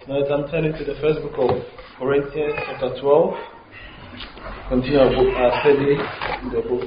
Now I'm turning to the first book of Corinthians, chapter 12. Continue our study in the book.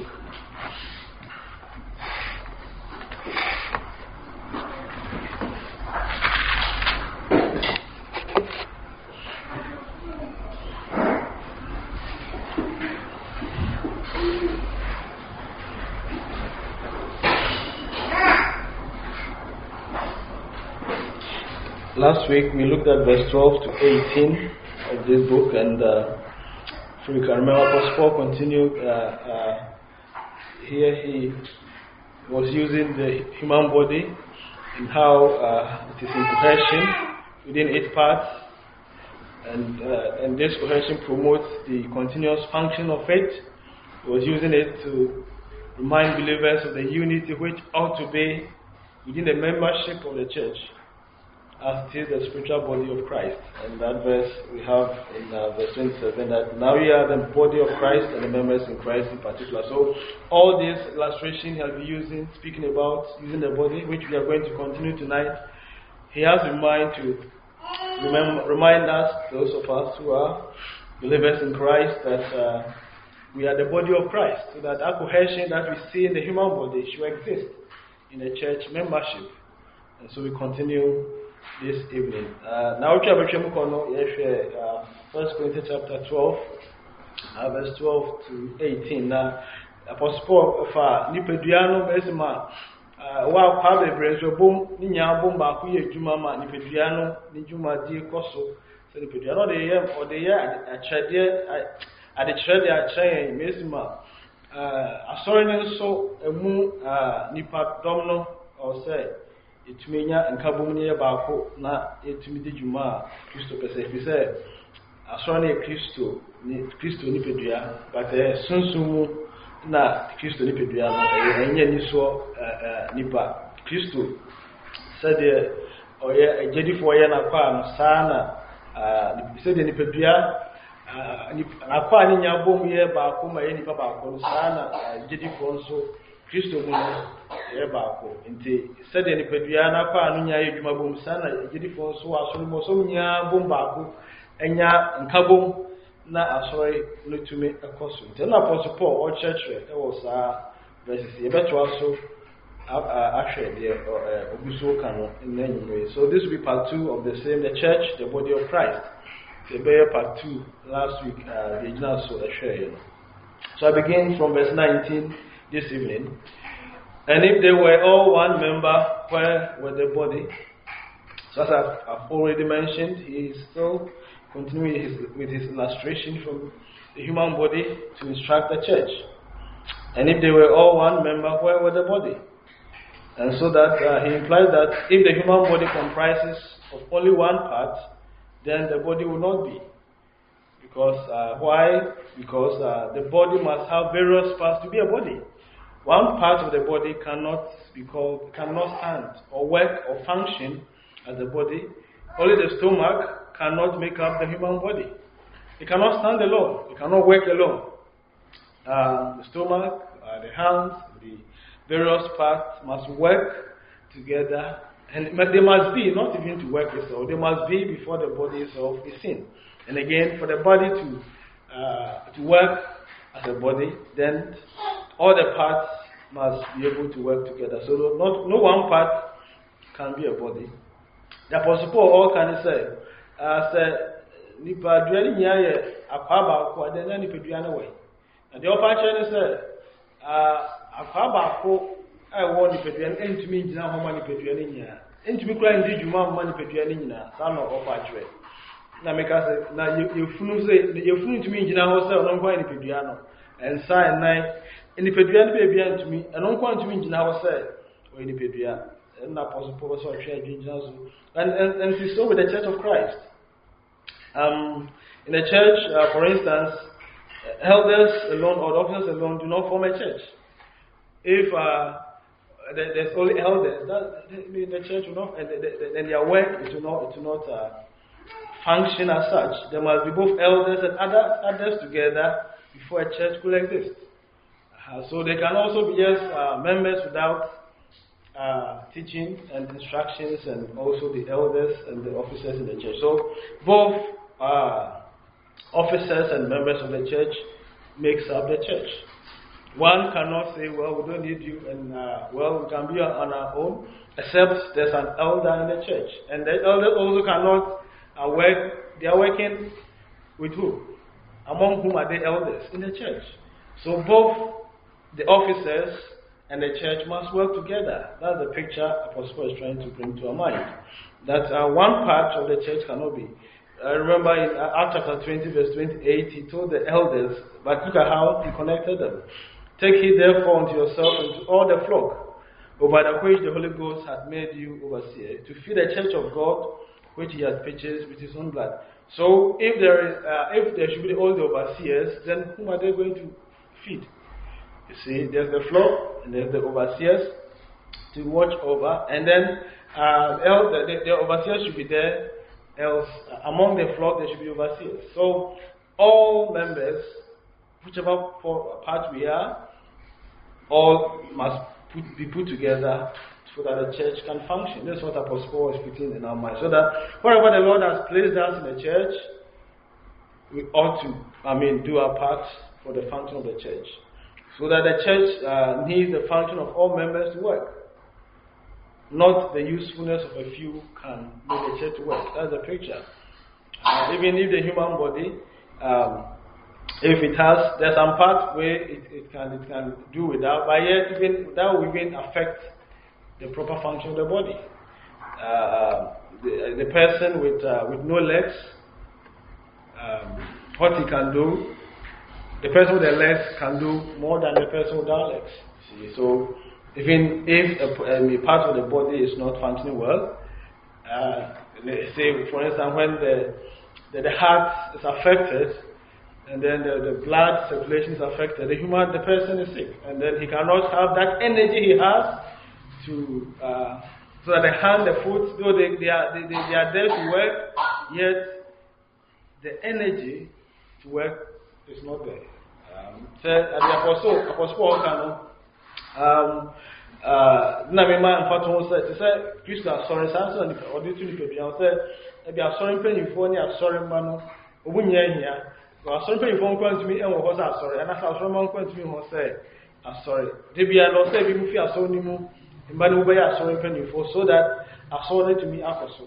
Last week we looked at verse 12 to 18 of this book, and if you can remember, Apostle Paul continued here. He was using the human body and how it is in cohesion within 8 parts, and this cohesion promotes the continuous function of it. He was using it to remind believers of the unity which ought to be within the membership of the church, as it is the spiritual body of Christ. And that verse we have in verse 27, that now we are the body of Christ and the members in Christ in particular. So all this illustration he'll be speaking about using the body, which we are going to continue tonight. He has in mind to remind us, those of us who are believers in Christ, that we are the body of Christ, so that our cohesion that we see in the human body should exist in the church membership. And so we continue this evening. Now we have a 1 Corinthians chapter 12, verse 12 to 18. Now, Apostle Paul for Nipeduano Besima, while Pabe Brezo Boom, Ninya Boom Baku, Jumama, Nipeduano, Nijuma Di Coso, so Nipeduano, the year or the year at the Chede at Chain, Mesima, a sorry, so a moon, Nipa Domino, or say. Itumenya nkabumni baako na etumi di dwuma Kristo pese fi se asɔre na Kristo ni pedua but sunsumu na Kristo ni pedua no enye ni so nipa Kristo sɛde ɔyɛ agyedifo ɔyɛ na kwa no saa na sɛde ni pedua akwa ni nyabom yɛ baako ma yɛ nipa baako no saa na agyedifo nso Kristo mu yɛ baako nti sɛde nipadua na kwa no nya yɛ dwuma bom sana gyedifo nso asɔre mo so nya bom baako enya nkabom na asɔre no tumi ɛkɔso nti na Apostle Paul ɔkyerɛkyerɛ ɛwɔ saa verses yɛbɛtoa so ahwɛ deɛ oguso ka no na nyinaa. So this will be part 2 of the same, the church, the body of Christ. The bear part 2 last week the original so ɛhwɛ. So I begin from verse 19 this evening. And if they were all one member, where were the body? So as I've already mentioned, he is still continuing with his illustration from the human body to instruct the church. And if they were all one member, where were the body? And so that he implies that if the human body comprises of only one part, then the body will not be. Because why? Because the body must have various parts to be a body. One part of the body cannot stand or work or function as a body. Only the stomach cannot make up the human body. It cannot stand alone. It cannot work alone. The stomach, the hands, the various parts must work together, and they must be, not even to work itself, they must be before the body itself is seen. And again, for the body to work as a body, then all the parts must be able to work together. So no one part can be a body. The Apostle Paul all can say, nipa duani nyaye akwaba ko adena nipa duani way. And the upper chain say, akwaba ko wo nipa duani entumi ngina ho ma nipa duani nya. Entumi kura ndi dwuma ma nipa duani nyina. Sa no upper chain. Na meka say na yefunu ntumi ngina ho say ono nkwa nipa duani. And sign nine nipadua no baabi antumi eno nkwa antumi ngina ho say o nipadua na Apostle Paul so hwe adwinjina so and it is so with the church of Christ. In the church, for instance, elders alone or officers alone do not form a church. If there's only elders, the church will not, then their work it will not function as such. There must be both elders and others together before a church could exist. So they can also be just members without teaching and instructions, and also the elders and the officers in the church. So both officers and members of the church makes up the church. One cannot say, well, we don't need you, and well, we can be on our own, except there's an elder in the church. And the elder also cannot work, they are working with who? Among whom are the elders in the church. So both the officers and the church must work together. That's the picture Apostle Paul is trying to bring to our mind. That one part of the church cannot be. Remember in Acts chapter 20 verse 28, he told the elders, but look at how he connected them. Take heed therefore unto yourself and to all the flock, over the which the Holy Ghost hath made you overseer, to feed the church of God, which he has purchased with his own blood. So if there should be all the overseers, then whom are they going to feed? You see, there's the flock and there's the overseers to watch over, and then the overseers should be there. Else, among the flock there should be overseers. So all members, whichever part we are, all must be put together so that the church can function. That's what Apostle Paul is putting in our mind. So that whatever the Lord has placed us in the church, we ought to, do our part for the function of the church. So that the church needs the function of all members to work. Not the usefulness of a few can make the church work. That's the picture. Even if the human body, if it has, there's some part where it can do without, but yet even that will even affect the proper function of the body. The person with no legs, what he can do, the person with the legs can do more than the person without legs. See, so even if a part of the body is not functioning well, say for instance when the heart is affected, and then the blood circulation is affected, the person is sick, and then he cannot have that energy he has to so that the hand, the foot, though they are there to work, yet the energy to work is not there. So the Apostle Paul can na me ma mfa to say Kristo asori sanso ni odi tu ni pebi an say e bi asori mpanimfo ni asori mma no obunya ahia so asori mpanimfo nkwa ntumi enwo ho sa asori ana sa asori mma nkwa ntumi ho say asori de bia no say bi mu fi asori ni mu mba no be asori mpanimfo so that asori to me akoso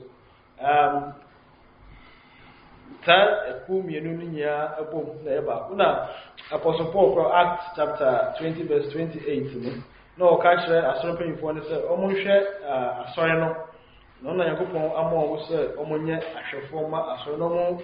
ta eku mienu ni nya abom na e ba kuna Apostle Paul from Acts chapter 20 verse 28 no catch asori mpanimfo ni say omonhwe asori no na yakopon amo say omonye ahwefo ma asori no mo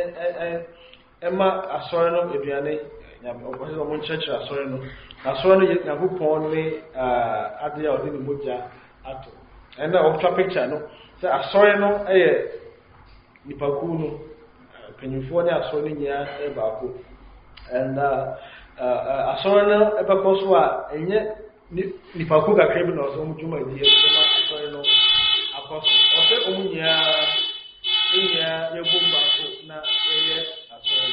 ema asori no eduane nyame obose omo church asori no yakopon ni ade ya odi ni moja ato and na of picture no say asori no nipaku no mpanimfo ni asori no nya baako and asori no ebekoso a enye nipaku ga krebi na oso mujuma die ma asori no akoso ose omunya yebumba ko na asori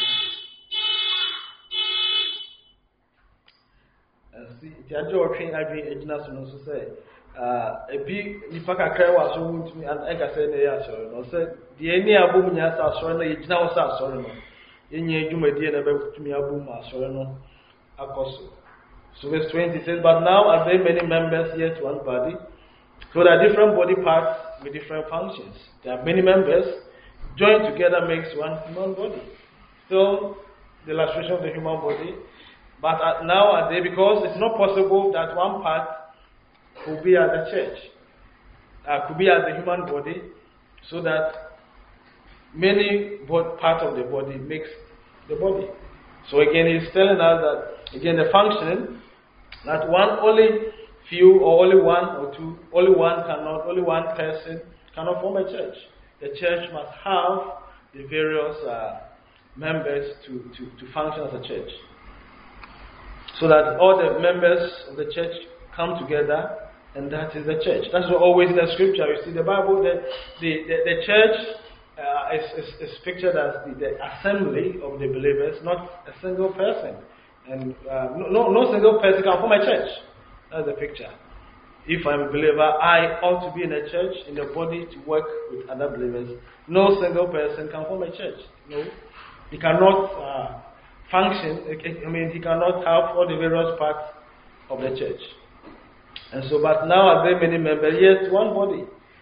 si tiajo otwen adwen agina so no so say ebi nipa kakra wa so mutumi an ega say na asori no say die ni abomunya sa asori no yegina wo sa asori no yenye adwuma die na betumi abum asori no akoso. So verse 20 says, but now are there many members, yet one body. So there are different body parts with different functions. There are many members, joined together makes one human body. So the illustration of the human body. But now are there, because it's not possible that one part could be as the church, could be as the human body, so that many parts of the body makes the body. So again, he's telling us that, again, the function, that only few or only one or two, only one person cannot form a church. The church must have the various members to function as a church. So that all the members of the church come together, and that is the church. That's always in the scripture. You see, the Bible, the church is pictured as the assembly of the believers, not a single person. And no single person can form a church. That's the picture. if I'm a believer, I ought to be in a church, in the body, to work with other believers. No single person can form a church. No, he cannot function. I mean, he cannot have all the various parts of the church. And so, but now are there many members? Yes, one body.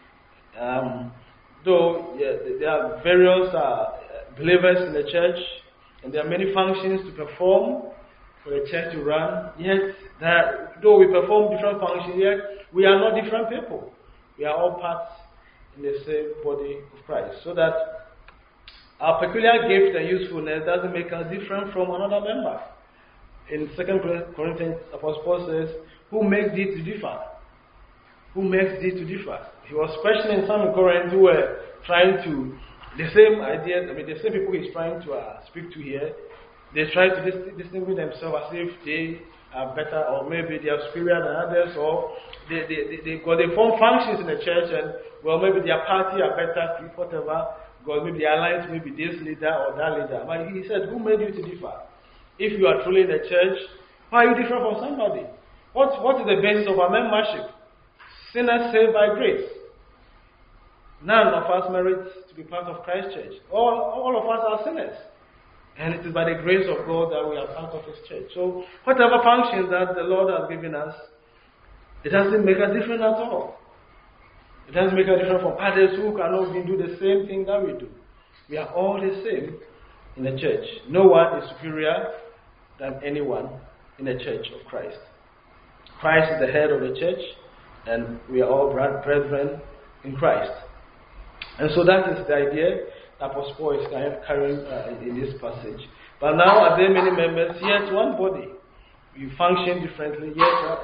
Though there are various believers in the church, and there are many functions to perform for the church to run. Yet, though we perform different functions, yet we are not different people. We are all parts in the same body of Christ. So that our peculiar gift and usefulness doesn't make us different from another member. In 2 Corinthians, Apostle Paul says, "Who makes thee to differ? Who makes thee to differ?" He was questioning some in Corinth who were trying to, the same ideas, I mean, the same people he's trying to speak to here, they try to distinguish themselves as if they are better, or maybe they are superior than others, or they form functions in the church, and, well, maybe their party are better, whatever, God, maybe they alliance, maybe this leader or that leader. But he said, who made you to differ? If you are truly in the church, why are you different from somebody? What is the basis of our membership? Sinners saved by grace. None of us merits to be part of Christ's church. All of us are sinners. And it is by the grace of God that we are part of His church. So, whatever functions that the Lord has given us, it doesn't make us different at all. It doesn't make us different from others who cannot even do the same thing that we do. We are all the same in the church. No one is superior than anyone in the church of Christ. Christ is the head of the church, and we are all brethren in Christ. And so that is the idea that Apostle Paul is carrying in this passage. But now, are there many members? Yes, one body. We function differently. Yes,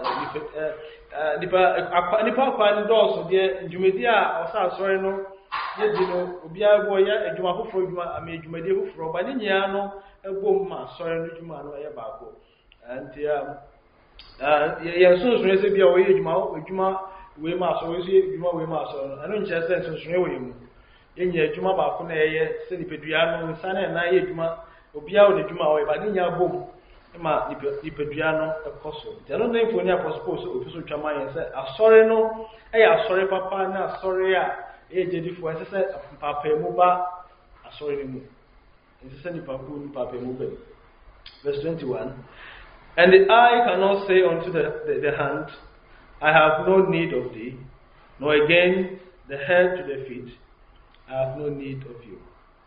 nipa kwani doso de dwumedi a osa asore no ye di no obi agbo ya adwuma foforo adwuma ame dwumedi foforo ba ne nyia no egbo ma asore no dwuma no ye baako anti ye sunsun se bia o ye adwuma we ma asore so ye adwuma we ma asore no anu nche se sunsun we mu ye nya adwuma baako na ye se nipedua no nsa na na ye adwuma obi a o ne adwuma o ye ba ne nya bom ma nipedua no ekoso telo na info ni apostle so ofiso twama yen se asore no asore papa na asore a jedifo ese se papa mu ba asore ni mu ese se ni papa mu ba. Verse 21, and the eye cannot say unto the hand, I have no need of thee, nor again the head to the feet, I have no need of you.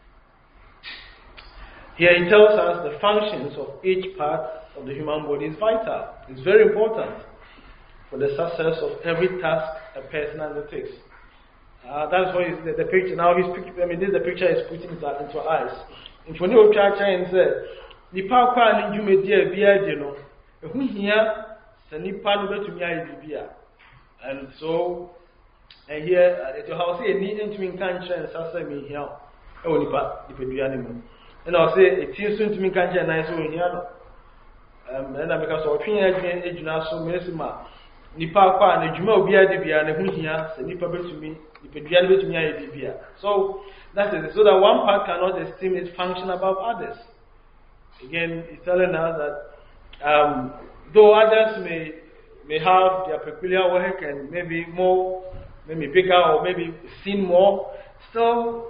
Here he tells us the functions of each part of the human body is vital. It's very important for the success of every task a person undertakes. That's why the picture. Now this is the picture is putting into our eyes. In for new church and say, nipa kwa ni jumedi bia de no, ehu hia se nipa no betumi ayi bibia. And so, and here at your house, you need to mean cancer and sasa me here. Oh, nipa dua ni mu. And I'll say, it seems soon to me can't get nice over here. And I because of opinion, Edna so Messima Nipa and the Jumo Bia de Bia and who here, the Nipa to me, Nipa to me, I Bia. So that is it. So that one part cannot esteem its function above others. Again, it's telling us that though others may have their peculiar work and maybe more, maybe bigger, or maybe seen more, still.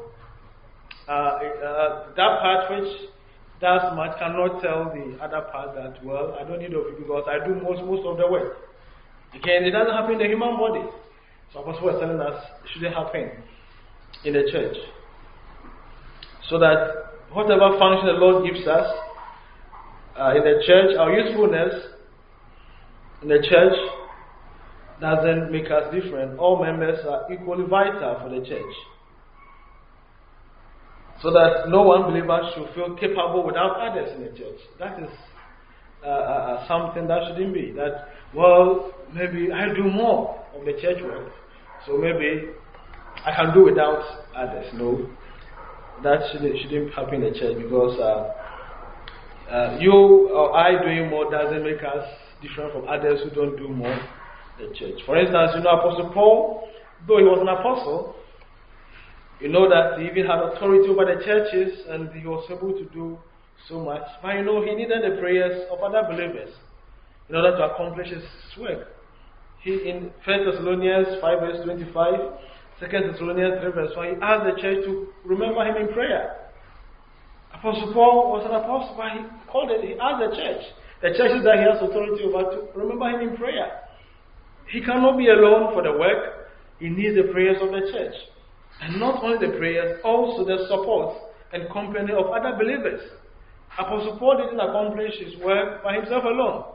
That part which does much cannot tell the other part that, well, I don't need of you because I do most of the work. Again, it doesn't happen in the human body. So Apostle was telling us it shouldn't happen in the church. So that whatever function the Lord gives us in the church, our usefulness in the church doesn't make us different. All members are equally vital for the church. So that no one believer should feel capable without others in the church. That is something that shouldn't be. That, well, maybe I do more of the church work, so maybe I can do without others. No, that shouldn't happen in the church because you or I doing more doesn't make us different from others who don't do more in the church. For instance, Apostle Paul, though he was an apostle, you know that he even had authority over the churches and he was able to do so much. But he needed the prayers of other believers in order to accomplish his work. in 1 Thessalonians 5 verse 25, 2 Thessalonians 3 verse 1, he asked the church to remember him in prayer. Apostle Paul was an apostle, but he asked the churches that he has authority over, to remember him in prayer. He cannot be alone for the work. He needs the prayers of the church. And not only the prayers, also the support and company of other believers. Apostle Paul didn't accomplish his work by himself alone.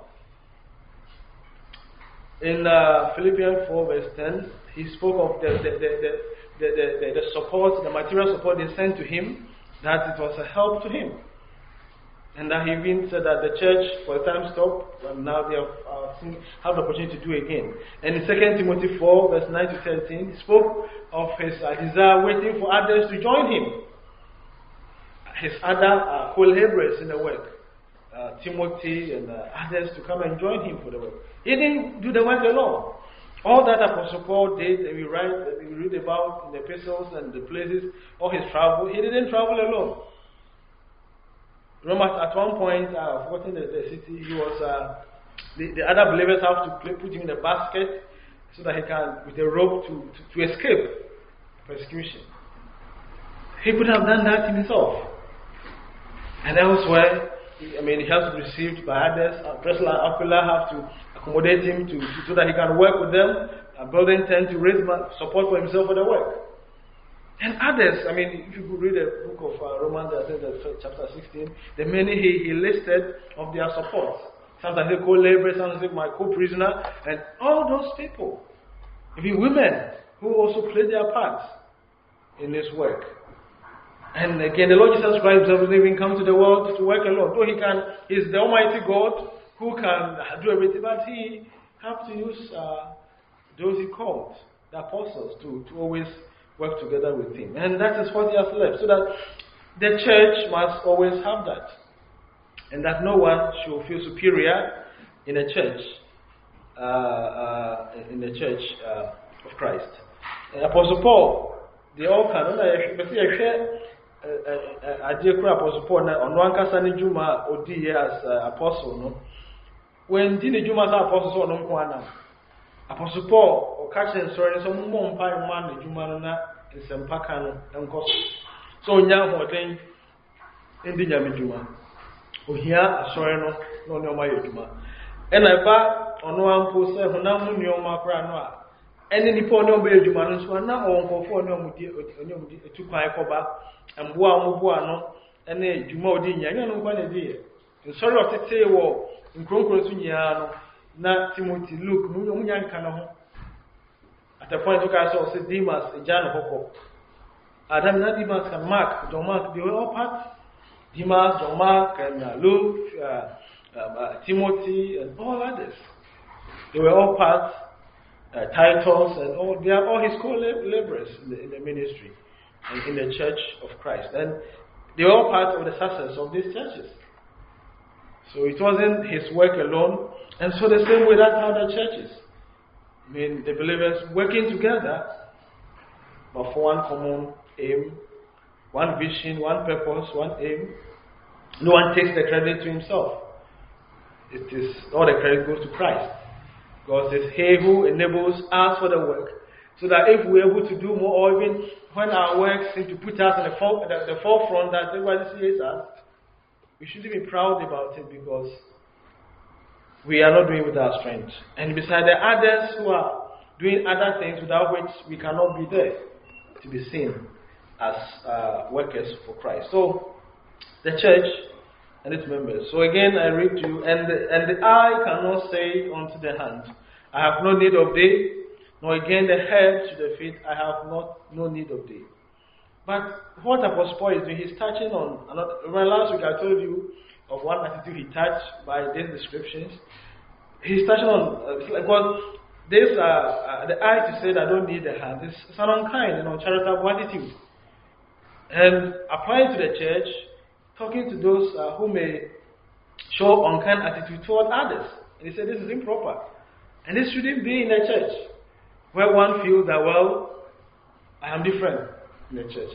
In Philippians 4 verse 10, he spoke of the support, the material support they sent to him, that it was a help to him. And that he even said that the church for a time stopped, and now they have the opportunity to do it again. And in 2 Timothy 4 verse 9 to 13, he spoke of his desire waiting for others to join him. His other co-laborers in the work, Timothy and others, to come and join him for the work. He didn't do the work alone. All that Apostle Paul did, we read about in the epistles and the places, all his travel, he didn't travel alone. Remember, at one point, forgotten the city, he was, the other believers have to put him in a basket so that he can, with a rope, to escape persecution. He could have done that himself. And elsewhere, he has to be received by others. Priscilla and Aquila have to accommodate him so that he can work with them, building tent to raise support for himself for the work. And others, if you could read the book of Romans, I think that's chapter 16, the many he listed of their support. Sometimes they co-laborers, sometimes they my co-prisoner, and all those people. Even women who also played their parts in this work. And again, the Lord Jesus Christ himself didn't even come to the world to work alone. Though he's the Almighty God who can do everything, but he has to use those he called, the apostles, to always work together with him. And that is what he has left. So that the church must always have that. And that no one should feel superior in a church, of Christ. And Apostle Paul, they all can. I dear Apostle Paul on one Kasani Juma or as apostle. No, when Dini Juma apostle no Kwana, Apostle Paul or catching sorry, some more pine man the Juma in some Pakano and Cost. So now what thing in the Yami Juma. Oh, here a sorry no my Juma. And I back on one post, Honamu Nioma Pranoa. And then the poor no be Juma, so now on for no to Paikoba. And Boa and a Jumodi, Yan, one a dear. And sorry of the table in Croncrosiano, not Timothy, Luke, Munyan Cano. At the point of I saw Demas, a Jan Hoko. Adam Demas and Mark, John Mark, they were all part. Demas, John Mark, and Luke, Timothy, and all others. They were all part. Titles and all, they are all his co-laborers in the ministry. And in the church of Christ. And they were all part of the success of these churches. So it wasn't his work alone. And so the same way that's how the churches. The believers working together, but for one common aim, one vision, one purpose, one aim. No one takes the credit to himself. It is all the credit goes to Christ. God says, he who enables us for the work. So that if we're able to do more, or even when our work seems to put us in the forefront that everybody sees us, we shouldn't be proud about it because we are not doing it with our strength. And beside the others who are doing other things without which we cannot be there to be seen as workers for Christ. So, the church and its members. So again, I read to you, and the eye cannot say unto the hand, I have no need of thee. Nor again the head to the feet, I have no need of thee. But what Apostle Paul is doing, he's touching on last week I told you of one attitude he touched by these descriptions. He's touching on the eye to say that I don't need the hand. It's an unkind, charitable attitude. And applying to the church, talking to those who may show unkind attitude toward others. And he said this is improper. And this shouldn't be in the church. Where one feels that, I am different in the church.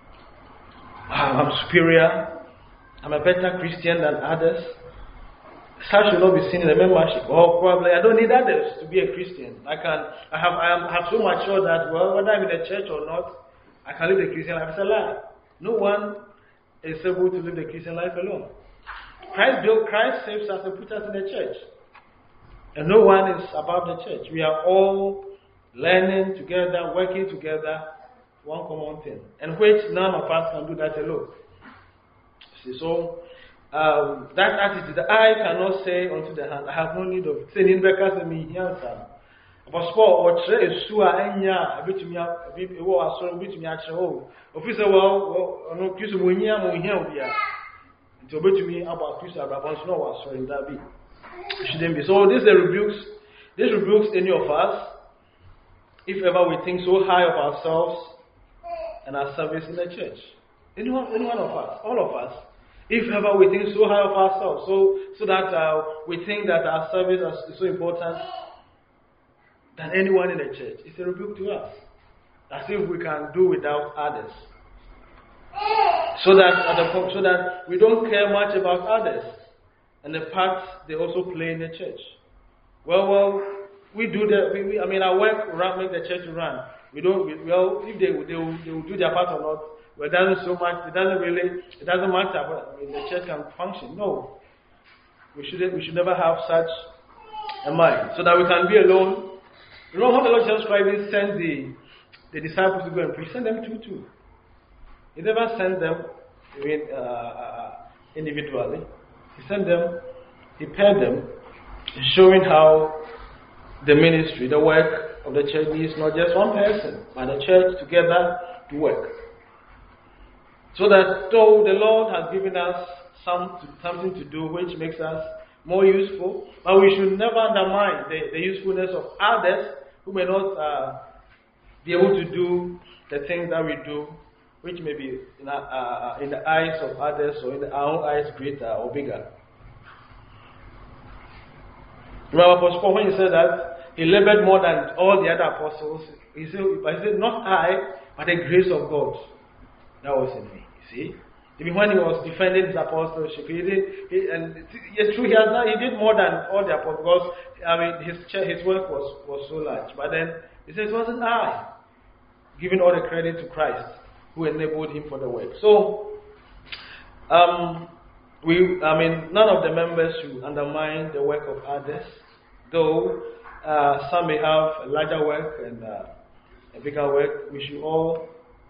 I'm superior. I'm a better Christian than others. Such should not be seen in the membership. Or probably I don't need others to be a Christian. I have so much sure that whether I'm in the church or not, I can live the Christian life. It's a lie. No one is able to live the Christian life alone. Christ saves us and puts us in the church. And no one is above the church. We are all learning together, working together, one common thing. And which none of us can do that alone. See, so that attitude, the eye cannot say unto the hand, I have no need of it. Say, because of me, answer. But Paul, or Tre is Sua, Enya, a bit to me, a bit to me, actually. Officer, well, no, Kiss of Winia, Mohia, to be to me about Chris Abraham, no, sorry, that be. It shouldn't be. So, this rebukes any of us, if ever we think so high of ourselves and our service in the church. Any one of us, all of us. If ever we think so high of ourselves, so that we think that our service is so important than anyone in the church, it's a rebuke to us. As if we can do without others. So that we don't care much about others and the part they also play in the church. Well, we do that. Our work make the church run. We don't. If they will do their part or not. Well, it doesn't matter. The church can function. No, we should never have such a mind, so that we can be alone. You know how the Lord Jesus Christ sent the disciples to go and preach? Send them too. He never sent them individually. He sent them. He paired them, showing how the ministry, the work of the church is not just one person, but the church together to work. So that though the Lord has given us something to do which makes us more useful, but we should never undermine the usefulness of others who may not be able to do the things that we do, which may be in the eyes of others or in our own eyes greater or bigger. Remember Apostle Paul, when he said that he labored more than all the other apostles, he said, not I, but the grace of God that was in me. See? Even when he was defending his apostleship, it's true, he did more than all the apostles, because his work was so large. But then he says, it wasn't I, giving all the credit to Christ, who enabled him for the work. So, none of the members should undermine the work of others, though some may have a larger work and a bigger work. We should all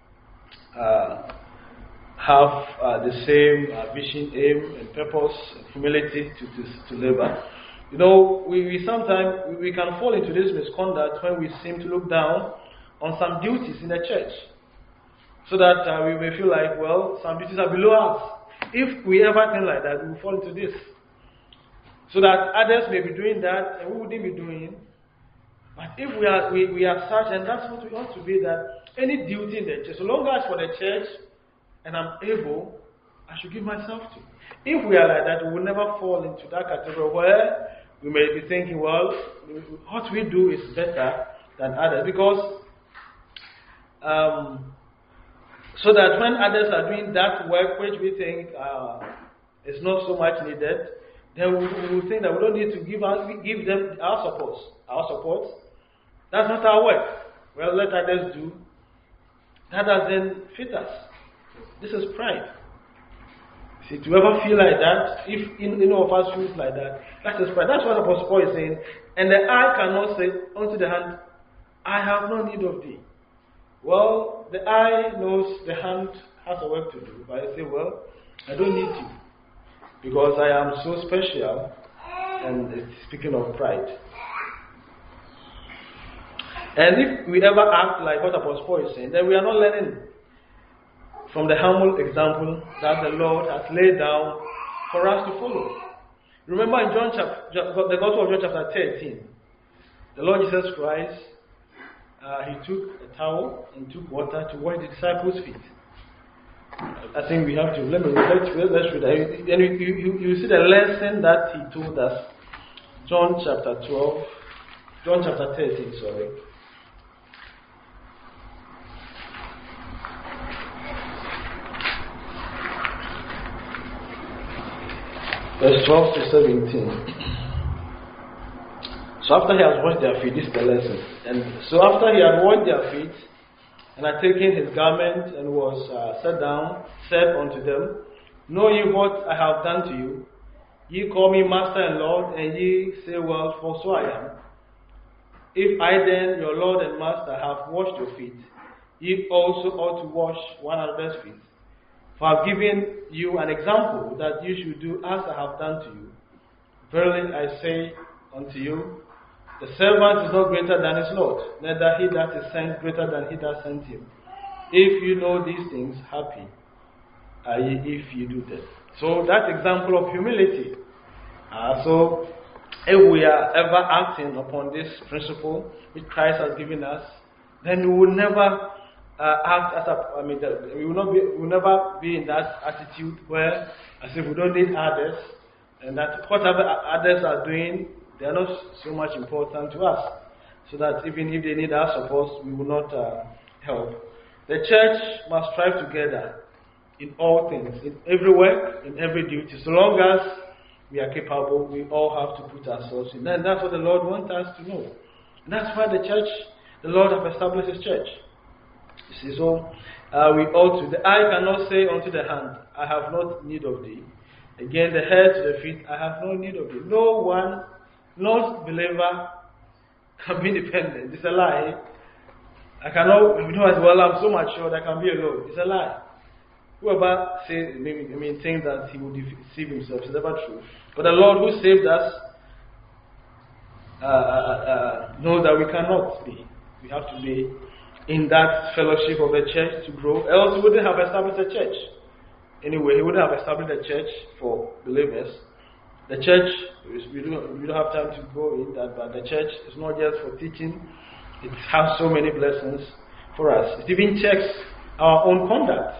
have the same vision, aim, and purpose, and humility to labor. You know, we sometimes can fall into this misconduct when we seem to look down on some duties in the church, so that we may feel like, well, some duties are below us. If we ever think like that, we will fall into this, so that others may be doing that and we wouldn't be doing. But if we are such, and that's what we ought to be, that any duty in the church, so long as for the church, and I'm able, I should give myself to. If we are like that, we will never fall into that category where we may be thinking, well, what we do is better than others. Because, so that when others are doing that work which we think is not so much needed, then we will think that we don't need to give them our support. That's not our work. Well, let others do. That doesn't fit us. This is pride. See, to ever feel like that, if any of us feels like that, that is pride. That's what Apostle Paul is saying. And the eye cannot say unto the hand, I have no need of thee. Well, the eye knows the hand has a work to do, but I say, well, I don't need you, because I am so special. And it's speaking of pride. And if we ever act like what Apostle Paul is saying, then we are not learning from the humble example that the Lord has laid down for us to follow. Remember in the Gospel of John chapter 13, the Lord Jesus Christ, he took a towel and took water to wash the disciples' feet. I think we have to, let's read that. And you see the lesson that he told us. John chapter 13, sorry. verse 12 to 17. So after he has washed their feet, this is the lesson. And so after he had washed their feet, and had taken his garment and was sat down, said unto them, Know ye what I have done to you? Ye call me Master and Lord, and ye say, Well, for so I am. If I then, your Lord and Master, have washed your feet, ye also ought to wash one another's feet. For I have given you an example that you should do as I have done to you. Verily I say unto you, the servant is not greater than his Lord, neither he that is sent greater than he that sent him. If you know these things, happy are ye if you do them. So that example of humility. So if we are ever acting upon this principle which Christ has given us, then we will never act as we will never be in that attitude where as if we don't need others, and that whatever others are doing, they are not so much important to us, so that even if they need our support, we will not help. The church must strive together in all things, in every work, in every duty. So long as we are capable, we all have to put ourselves in. And that's what the Lord wants us to know. And that's why the Lord has established His church. You see, so we ought to. The eye cannot say unto the hand, I have not need of thee. Again, the head to the feet, I have no need of thee. No believer can be independent. It's a lie. I cannot, well, I'm so mature that I can be alone. It's a lie. Whoever think that he will deceive himself is never true. But the Lord who saved us knows that we cannot be. We have to be in that fellowship of the church to grow. Else he wouldn't have established a church. Anyway, he wouldn't have established a church for believers. The church, we don't have time to go in that, but the church is not just for teaching. It has so many blessings for us. It even checks our own conduct.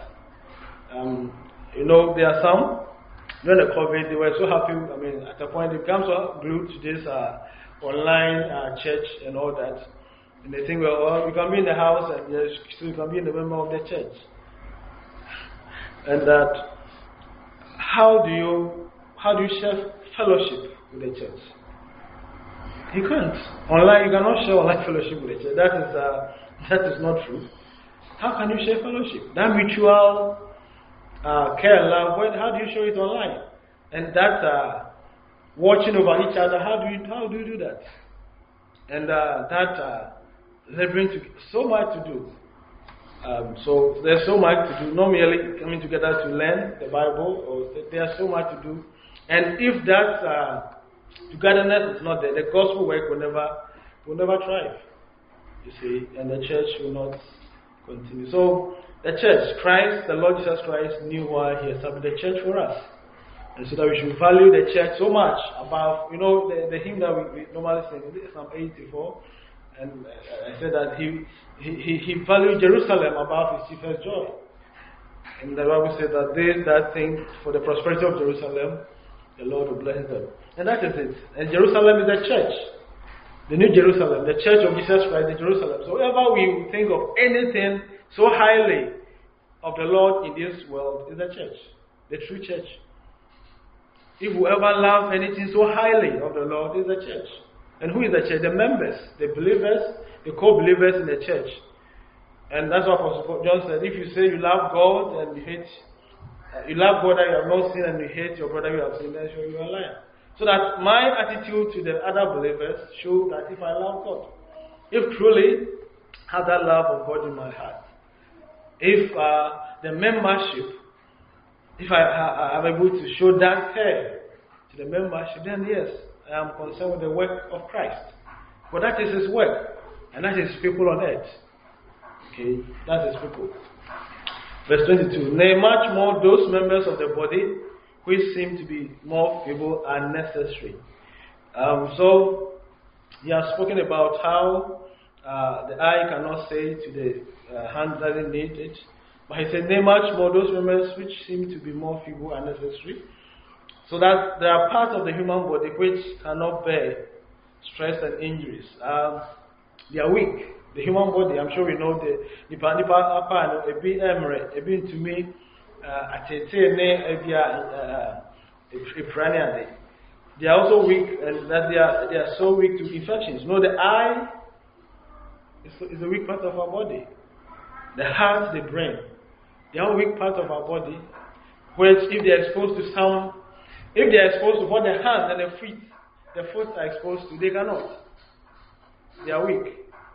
There are some, during the COVID, they were so happy. At a point, they become so glued to this online church and all that. And they think, well, you can be in the house and you can be in the member of the church. And that, how do you share fellowship with the church? You can't. Online, you cannot share online fellowship with the church. That is not true. How can you share fellowship? That mutual care and love, how do you show it online? And that watching over each other, how do you do that? And laboring to so much to do. So there's so much to do. Not merely coming together to learn the Bible, or there's so much to do. And if that togetherness is not there, the gospel work will never thrive. You see, and the church will not continue. So the church, Christ, the Lord Jesus Christ, knew why He established the church for us, and so that we should value the church so much above. The hymn that we normally sing, Psalm 84, and I said that he valued Jerusalem above His chiefest joy. And the Bible said that they that think for the prosperity of Jerusalem, the Lord will bless them. And that is it. And Jerusalem is the church. The New Jerusalem, the church of Jesus Christ, the Jerusalem. So whenever we think of anything so highly of the Lord in this world, is the church. The true church. If we ever love anything so highly of the Lord, is the church. And who is the church? The members, the believers, the co-believers in the church. And that's what Apostle John said. If you say you love God and you hate, you love God that you have not seen and you hate your brother you have seen, then you are a liar. So that my attitude to the other believers shows that if I love God, if truly I have that love of God in my heart, if the membership, if I am able to show that care to the membership, then yes, I am concerned with the work of Christ. For that is His work, and that is people on earth. Okay, that is people. Verse 22. Nay, much more those members of the body which seem to be more feeble are necessary. So he has spoken about how the eye cannot say to the hand doesn't need it. But he said, nay, much more those members which seem to be more feeble are necessary. So that there are parts of the human body which cannot bear stress and injuries. They are weak. The human body, I'm sure we know the They are also weak, and that they are so weak to infections. You know, the eye is a weak part of our body. The heart, the brain, they are weak parts of our body, which if they are exposed to what the hands and the foot are exposed to, they cannot. They are weak.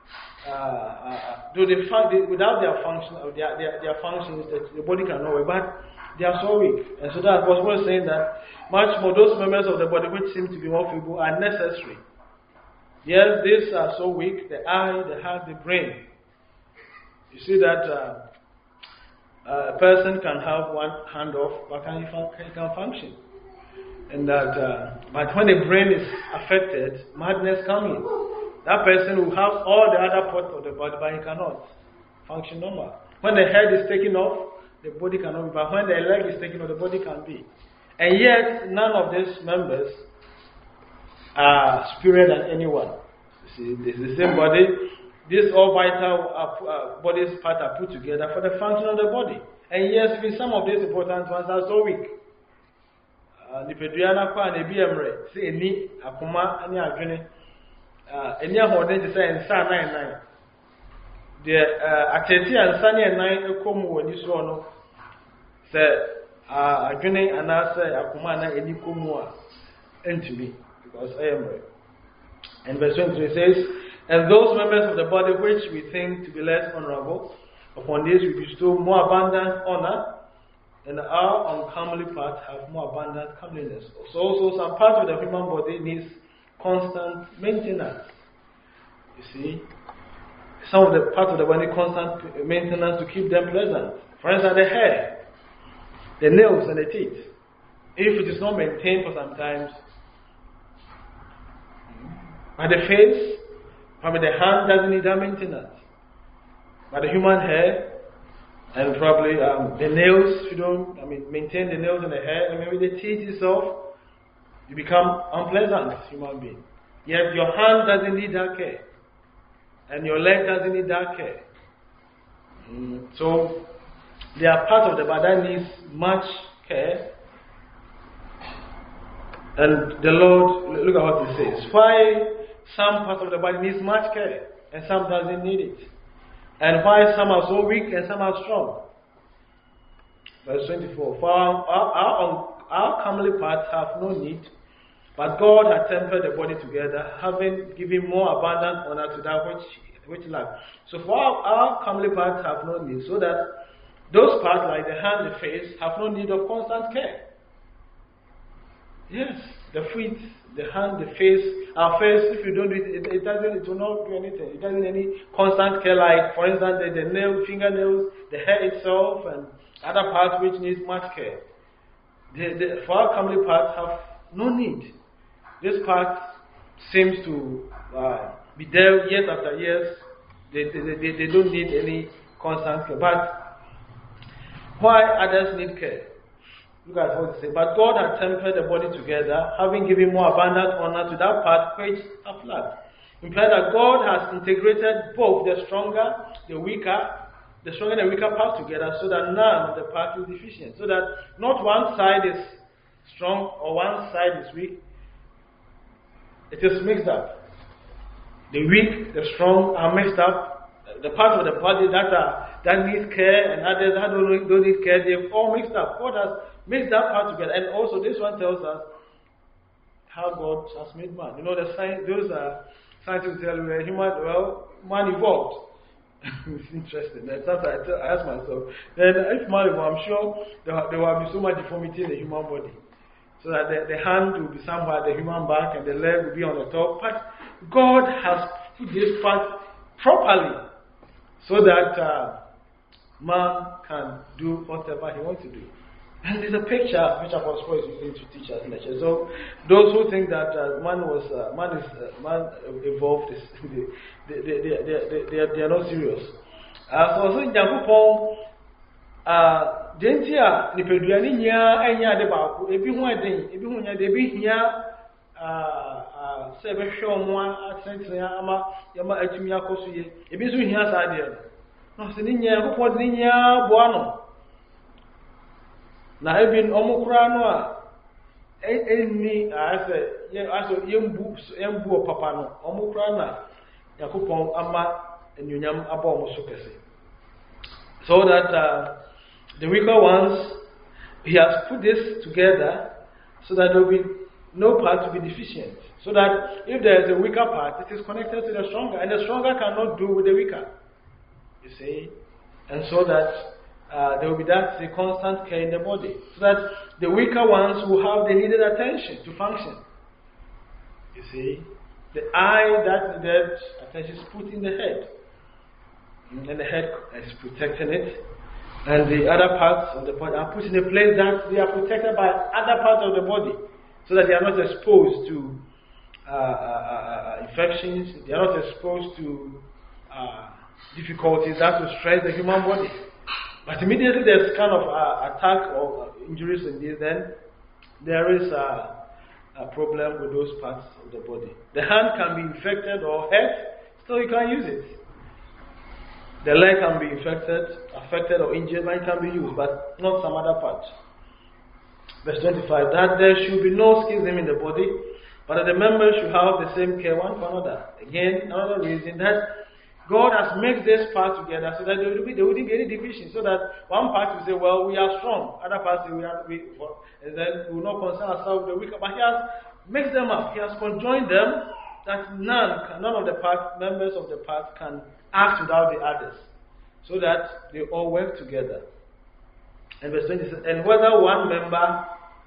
Without their function, their functions, the body cannot work, but they are so weak. And so that was Paul saying that much more those members of the body which seem to be more feeble are necessary. Yes, these are so weak: the eye, the heart, the brain. You see that a person can have one hand off, but he can function. And that, but when the brain is affected, madness comes in. That person will have all the other parts of the body, but he cannot function normal. When the head is taken off, the body cannot be. But when the leg is taken off, the body can be. And yet, none of these members are superior than anyone. You see, it's the same body. These all vital body's parts are put together for the function of the body. And yes, even some of these important ones are so weak. Nipeduana kwa nebi emre se eni akoma ani adwene eni ahode te say nsa 99 de ateti ansa ne 9 ekomu woni so no se adwene ana se akoma na eni komu a entumi because emre. And verse 23 says, and those members of the body which we think to be less honorable, upon these we bestow more abundant honor, and our uncomely parts have more abundant comeliness. So also some parts of the human body needs constant maintenance. You see, some of the parts of the body need constant maintenance to keep them pleasant. For instance, the hair, the nails and the teeth. If it is not maintained for some time, and the face, probably the hand doesn't need that maintenance. But the human hair, and probably the nails, if you don't maintain the nails and the hair, and maybe the teeth itself, you become unpleasant human being. Yet your hand doesn't need that care. And your leg doesn't need that care. So there are parts of the body that needs much care. And the Lord, look at what He says. Why some parts of the body needs much care and some doesn't need it. And why some are so weak and some are strong. Verse 24. For our comely parts have no need, but God has tempered the body together, having given more abundant honor to that which lack. So for our comely parts have no need, so that those parts like the hand, the face, have no need of constant care. Yes, the feet, the hand, the face, our face, if you don't do it, it will not do anything. It doesn't need any constant care, like, for instance, the nails, fingernails, the hair itself, and other parts which need much care. For our comely parts have no need. This part seems to be there years after years. They don't need any constant care. But why others need care? Look at what it says. But God has tempered the body together, having given more abundant honor to that part which have lacked. Implies that God has integrated both the stronger and the weaker parts together, so that none of the parts is deficient. So that not one side is strong or one side is weak. It is mixed up. The weak, the strong are mixed up. The parts of the body that need care and others that don't need care, they've all mixed up. God has mixed that part together. And also this one tells us how God has made man. You know, the science, those are scientists tell you man evolved. It's interesting. Sometimes I ask myself, then if man evolved, I'm sure there will be so much deformity in the human body. So that the hand will be somewhere, the human back, and the leg will be on the top. But God has put this part properly so that man can do whatever he wants to do. And there's a picture which Apostle Paul is using to teach us lecture. So those who think that man evolved, they are not serious. So in Japan, Dentia, Nipeduani nya enya de baako ebi hu eden ebi hu nya de ebi hia se be hwe omo atentre ama yama atumi akoso ye ebi so hia saa de no se ni nya ko pod ni nya boa no na ebi omo kura no a any I say yembu or papa no omukrana yakupon ama enyunyam abo musukese. So that the weaker ones, he has put this together so that there will be no part to be deficient. So that if there is a weaker part, it is connected to the stronger, and the stronger cannot do with the weaker. You see? And so that there will be a constant care in the body. So that the weaker ones will have the needed attention to function. You see? The eye that needed attention is put in the head. And the head is protecting it. And the other parts of the body are put in a place that they are protected by other parts of the body. So that they are not exposed to infections, they are not exposed to difficulties that will stress the human body. But immediately there's kind of attack or injuries in this, then there is a problem with those parts of the body. The hand can be infected or hurt, so you can use it. The leg can be affected or injured, but it can be used, but not some other part. Verse 25, that there should be no schism in the body, but that the members should have the same care one for another. Again, another reason that God has mixed this part together so that there wouldn't be any division. So that one part will say, well, we are strong. Other parts say, we are weak. And then we will not concern ourselves with the weaker. But He has mixed them up. He has conjoined them that none of the members of the part can act without the others. So that they all work together. And verse 20 says, and whether one member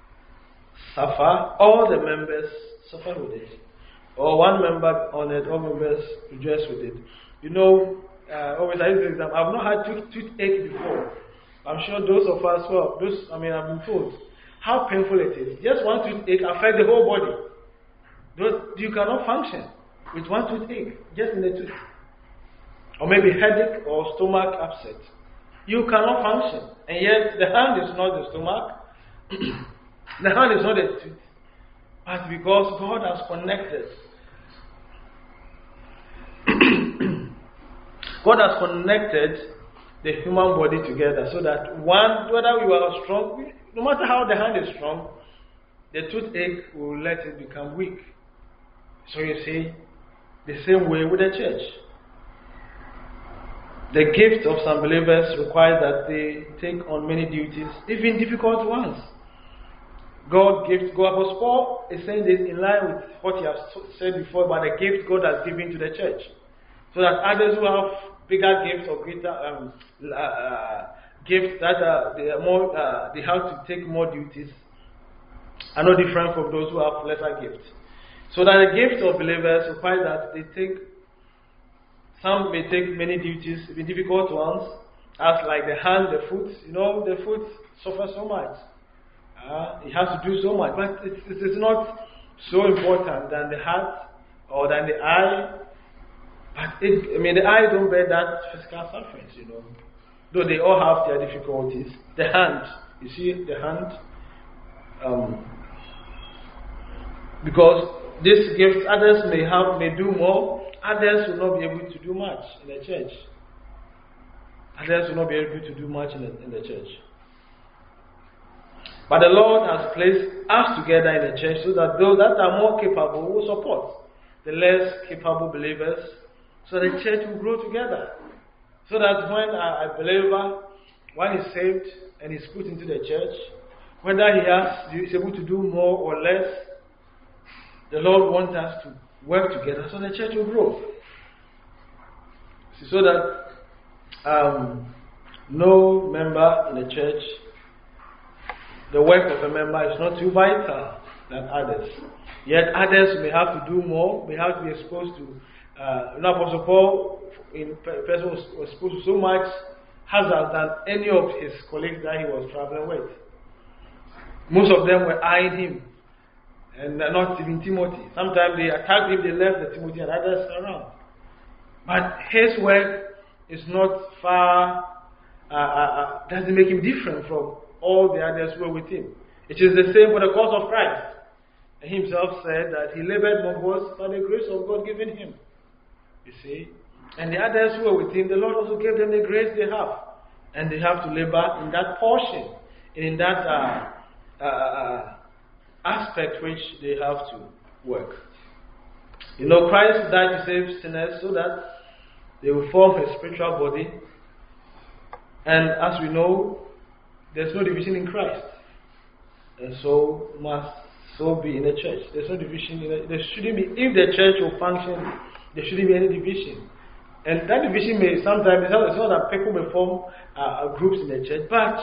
suffer, all the members suffer with it. Or one member honored, all members rejoice with it. You know, always I use the example. I've not had toothache before. I'm sure those of us who have I've been told how painful it is. Just one toothache affects the whole body. You cannot function with one toothache, just in the tooth. Or maybe headache or stomach upset. You cannot function. And yet the hand is not the stomach. The hand is not the tooth. But because God has connected. God has connected the human body together so that whether you are strong, no matter how the hand is strong, the toothache will let it become weak. So you see, the same way with the church. The gift of some believers requires that they take on many duties, even difficult ones. Apostle Paul is saying this in line with what he has said before about the gift God has given to the church. So that others who have bigger gifts or greater gifts that they have to take more duties are no different from those who have lesser gifts. So that the gift of believers requires that some may take many duties, the difficult ones, as like the hand, the foot. You know, the foot suffers so much. It has to do so much, but it is not so important than the heart or than the eye. But the eye don't bear that physical suffering, you know. Though they all have their difficulties. The hand, you see, the hand, because this gift others may do more. Others will not be able to do much in the church. Others will not be able to do much in the church. But the Lord has placed us together in the church so that those that are more capable will support the less capable believers, so the church will grow together. So that when a believer, when he's saved and is put into the church, whether he is able to do more or less, the Lord wants us to work together so the church will grow. So that no member in the church, the work of a member is not too vital than others. Yet others may have to do more, may have to be exposed to. Apostle Paul, in person, was exposed to so much hazard than any of his colleagues that he was traveling with. Most of them were eyeing him, and not even Timothy. Sometimes they attacked him, they left the Timothy and others around. But his work is not doesn't make him different from all the others who were with him. It is the same for the cause of Christ. He himself said that he labored more by the grace of God given him. You see? And the others who were with him, the Lord also gave them the grace they have. And they have to labor in that portion, in that aspect which they have to work. You know, Christ died to save sinners so that they will form a spiritual body. And as we know, there's no division in Christ. And so must so be in the church. There's no division there shouldn't be. If the church will function, there shouldn't be any division. And that division may sometimes, it's not that people may form groups in the church, but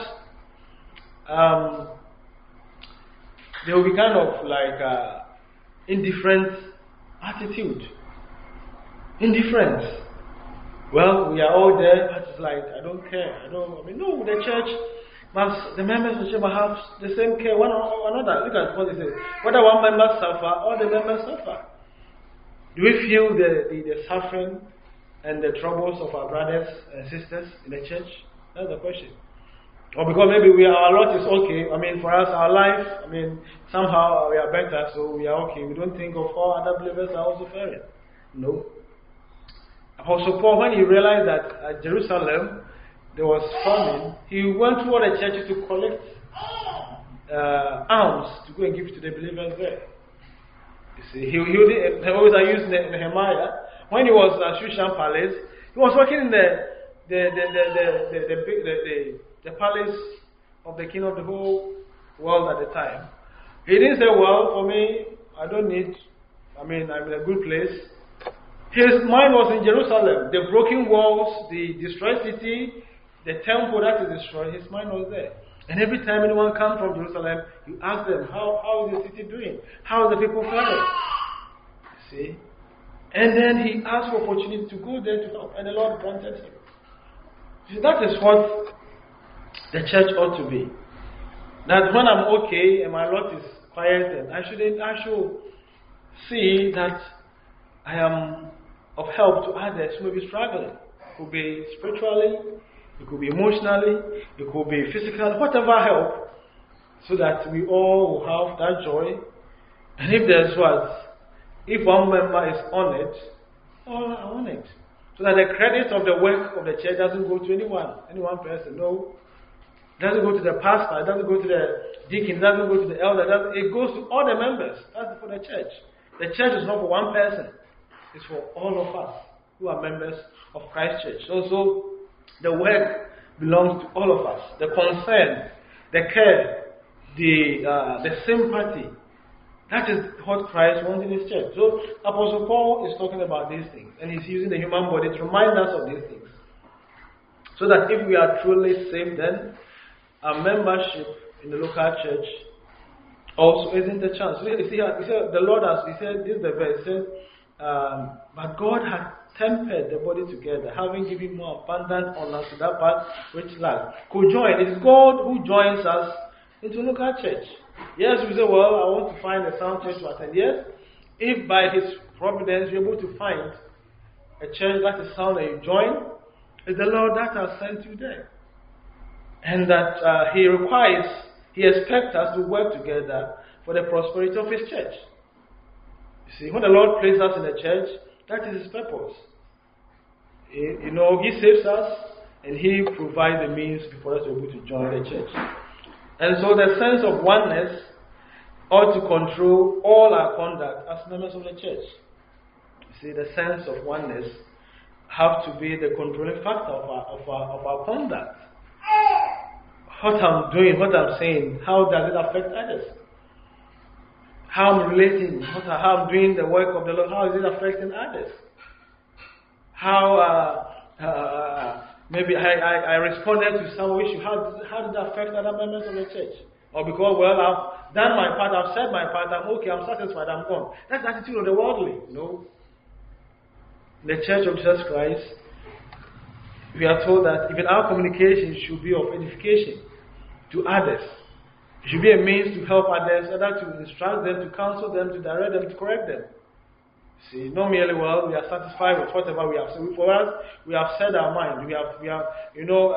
there will be kind of like indifferent attitude. Indifference. Well, we are all there, but it's like, I don't care. No, the church must, the members of the church must have the same care one another. Look at what it says. Whether one member suffer, all the members suffer. Do we feel the suffering and the troubles of our brothers and sisters in the church? That's the question. Or because maybe our lot is okay. For us, our life, somehow we are better, so we are okay. We don't think of all other believers are also faring. No. Apostle Paul, when he realized that at Jerusalem there was famine, he went to all the churches to collect alms to go and give to the believers there. You see, he always used Nehemiah. When he was at Shushan Palace, he was working in the palace of the king of the whole world at the time. He didn't say, well, for me, I don't need, I'm in a good place. His mind was in Jerusalem. The broken walls, the destroyed city, the temple that is destroyed, his mind was there. And every time anyone comes from Jerusalem, you ask them, how is the city doing? How are the people faring? See? And then he asked for opportunity to go there to help, and the Lord granted him. See, that is what the church ought to be. That when I'm okay and my lot is quiet, and I should see that I am of help to others who may be struggling. It could be spiritually, it could be emotionally, it could be physically, whatever help, so that we all will have that joy. And if there's if one member is on it, all are on it. So that the credit of the work of the church doesn't go to any one person. No. It doesn't go to the pastor, it doesn't go to the deacon, it doesn't go to the elder, it goes to all the members. That's for the church. The church is not for one person. It's for all of us who are members of Christ Church. So the work belongs to all of us. The concern, the care, the sympathy. That is what Christ wants in his church. So Apostle Paul is talking about these things, and he's using the human body to remind us of these things. So that if we are truly saved, then our membership in the local church also isn't a chance. So you see, the Lord has, he said, this is the verse, he says, but God had tempered the body together, having given more abundant honor to that part which lacked. Co-join. It is God who joins us into local church. Yes, we say, well, I want to find a sound church to attend. Yes, if by his providence you're able to find a church that is sound and you join, it's the Lord that has sent you there. And that he expects us to work together for the prosperity of his church. You see, when the Lord places us in the church, that is his purpose. He saves us and he provides the means for us to be able to join the church. And so the sense of oneness ought to control all our conduct as members of the church. You see, the sense of oneness have to be the controlling factor of our conduct. What I'm doing, what I'm saying, how does it affect others? How I'm relating, how I'm doing the work of the Lord, how is it affecting others? How maybe I responded to some issue, how did that affect other members of the church? Or because, well, I've done my part, I've said my part, I'm okay, I'm satisfied, I'm gone. That's the attitude of the worldly, No. In the Church of Jesus Christ, we are told that even our communication should be of edification to others. It should be a means to help others, either to instruct them, to counsel them, to direct them, to correct them. See, not merely, well, we are satisfied with whatever we have said. For us, we have said our mind. We have, no,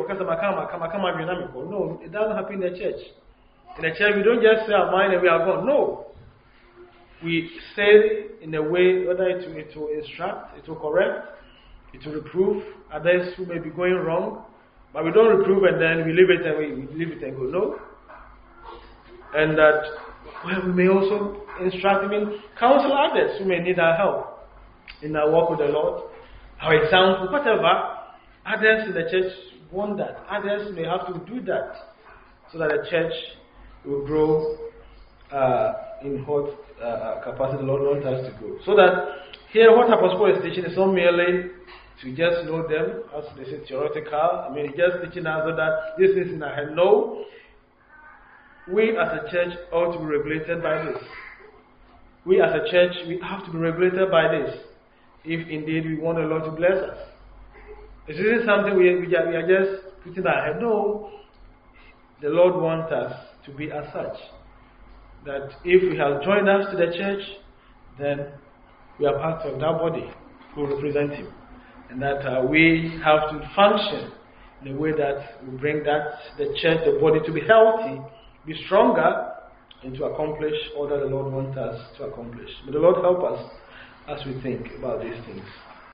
it doesn't happen in the church. In the church, we don't just say our mind and we are gone. No. We say it in a way, whether it will instruct, it will correct, it will reprove others who may be going wrong. But we don't reprove and then we leave it and we leave it and go. No. And that we may also instruct, even counsel others who may need our help in our walk with the Lord. Our example, whatever, others in the church want that. Others may have to do that so that the church will grow in what capacity the Lord wants us to go. So that here what Apostle Paul is teaching is not merely to just know them, as they say, theoretical. I mean, he's just teaching us that this is in our head. No, we as a church ought to be regulated by this. We as a church, we have to be regulated by this, if indeed we want the Lord to bless us. This isn't something we are just putting our head. No, the Lord wants us to be as such. That if we have joined us to the church, then we are part of that body who represent Him. And that we have to function in a way that will bring that the church, the body, to be healthy, be stronger, and to accomplish all that the Lord wants us to accomplish. May the Lord help us as we think about these things.